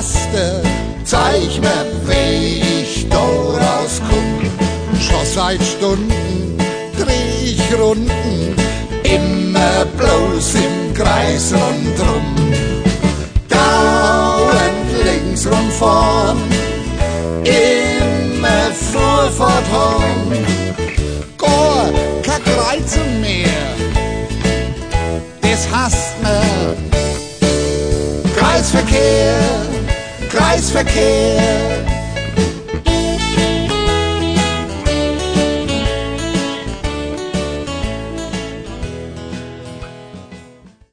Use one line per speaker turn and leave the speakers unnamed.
Taste, zeig mir, wie ich da rauskomm. Schon seit Stunden dreh ich Runden, immer bloß im Kreis rundrum. Dauernd links rum vorn, immer Vorfahrt haben. Gar kein Kreuzen mehr, das hasst mir. Kreisverkehr, Kreisverkehr,